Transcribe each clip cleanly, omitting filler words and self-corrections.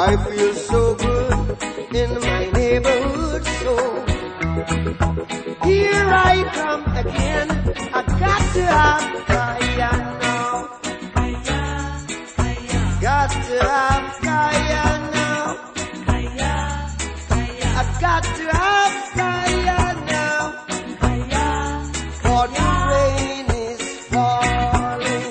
I feel so good in my neighborhood, so here I come again. I got to have Kaya now. Got to have Kaya now. I got to have Kaya now. For the rain is falling.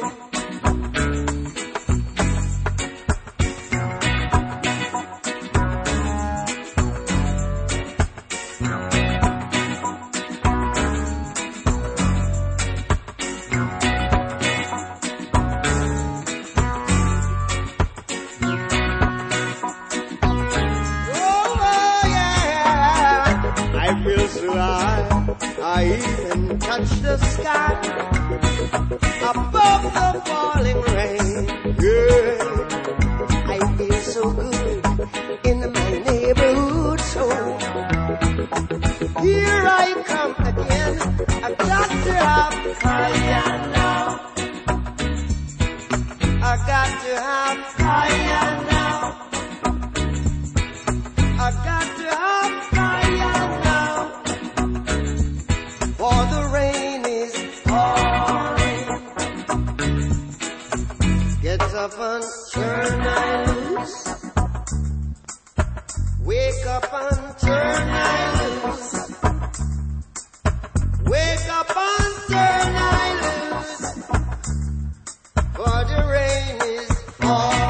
I even touch the sky above the falling rain. Yeah, I feel so good in my neighborhood, so here I come again. I got to have Kaya now. I got to have Kaya now. I got to have Kaya now. For the rain is falling. Get up and turn I loose. Wake up and turn I loose. Wake up and turn I loose. For the rain is falling.